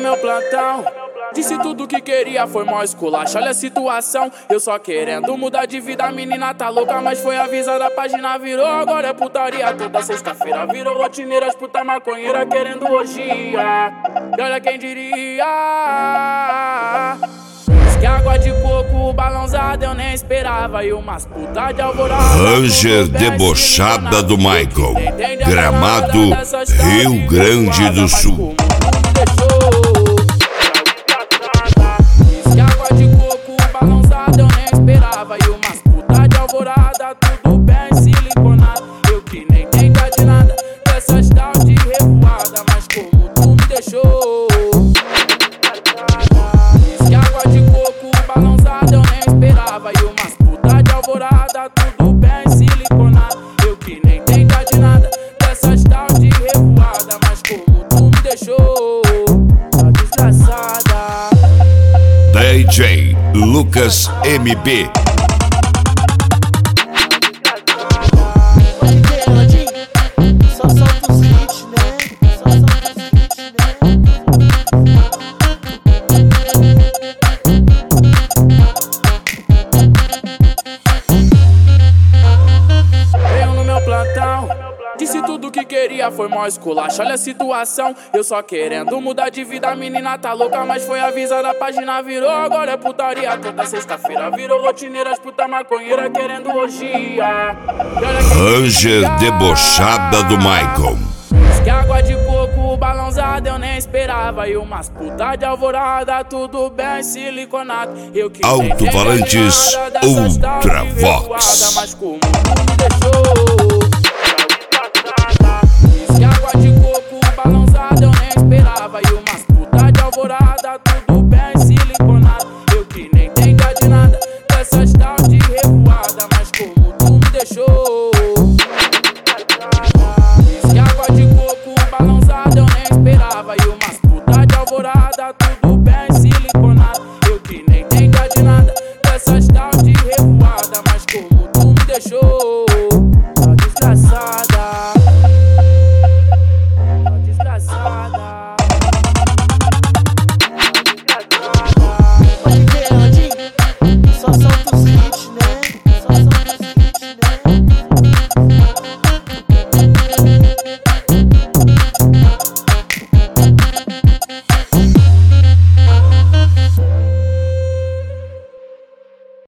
meu plantão. Disse tudo que queria, foi mó esculacho, olha a situação. Eu só querendo mudar de vida, a menina tá louca, mas foi avisada, a página virou. Agora é putaria toda sexta-feira, virou rotineira, as puta maconheira querendo orgia. E olha quem diria, que água de coco balãozada eu nem esperava. E umas putas de alvorada, Ranger debochada do Michael, Gramado, Rio Grande do Sul. Que água de coco balãozada eu nem esperava. E umas putas de alvorada, tudo bem siliconado. Eu que nem entendo de nada dessas tal de revoada, mas como tu me deixou. Que água de coco balãozada eu nem esperava. E umas putas de alvorada, tudo bem siliconado. Eu que nem entendo de nada dessas tal de revoada, mas como tu me deixou. Tá desgraçada. DJ Lucas MB. Só solta os hits, né? Só solta os hits, né? Veio no meu plantão, disse tudo que queria, foi mó esculacho, olha a situação. Eu só querendo mudar de vida, a menina tá louca, mas foi avisada, a página virou. Agora é putaria toda sexta-feira, virou rotineira, as puta maconheira querendo orgia. Ranger debochada do Michael. Que água de coco balãozada eu nem esperava. E umas putas de alvorada, tudo bem siliconado. Eu que Alto-falantes Ultravox. mas como tu me deixou. Que água de